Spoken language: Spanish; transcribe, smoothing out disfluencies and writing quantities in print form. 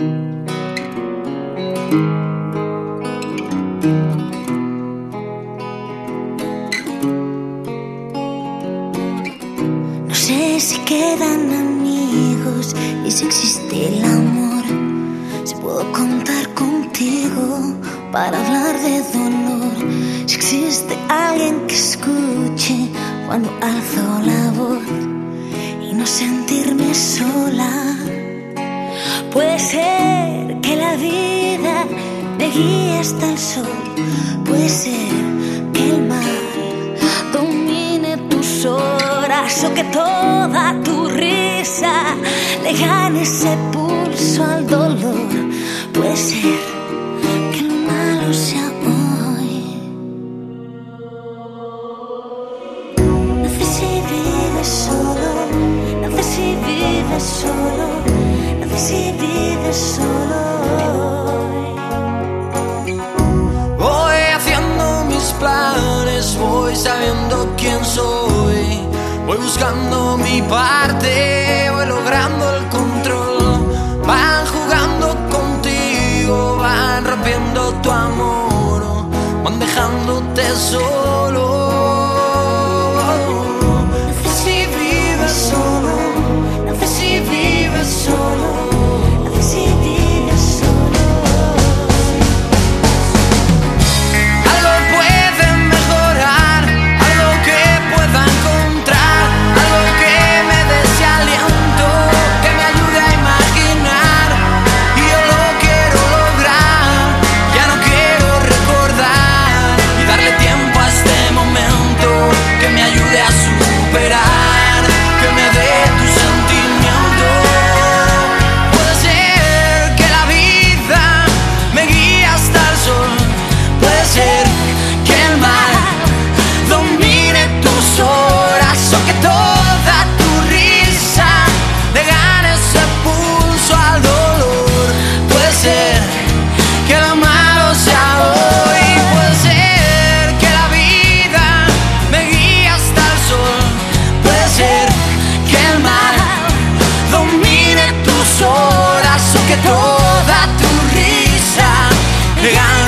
No sé si quedan amigos y si existe el amor. Si puedo contar contigo para hablar de dolor. Si existe alguien que escuche cuando alzo la voz y no sentirme sola. Puede ser que la vida me guíe hasta el sol. Puede ser que el mar domine tus horas o que toda tu risa le gane ese pulso al dolor. Puede ser que lo malo sea hoy. No sé si vives solo, no sé si vives solo, no sé si vives solo hoy. Voy haciendo mis planes, voy sabiendo quién soy. Voy buscando mi parte, voy logrando el control. Van jugando contigo, van rompiendo tu amor, van dejándote solo. No sé si vives solo, no sé si vives solo, no sé si vives solo. Algo puede mejorar, algo que pueda encontrar, algo que me dé ese aliento, que me ayude a imaginar. Y yo lo quiero lograr, ya no quiero recordar y darle tiempo a este momento, que me ayude a superar, que me dé tu sentimiento. Puede ser que la vida me guíe hasta el sol. Puede ser que el mar domine tus horas o que toda tu risa le gane ese pulso al dolor. Puede ser que lo malo sea hoy. Puede ser que la vida me guíe hasta el sol. Puede ser que el mar domine tus horas o que toda tu risa le gane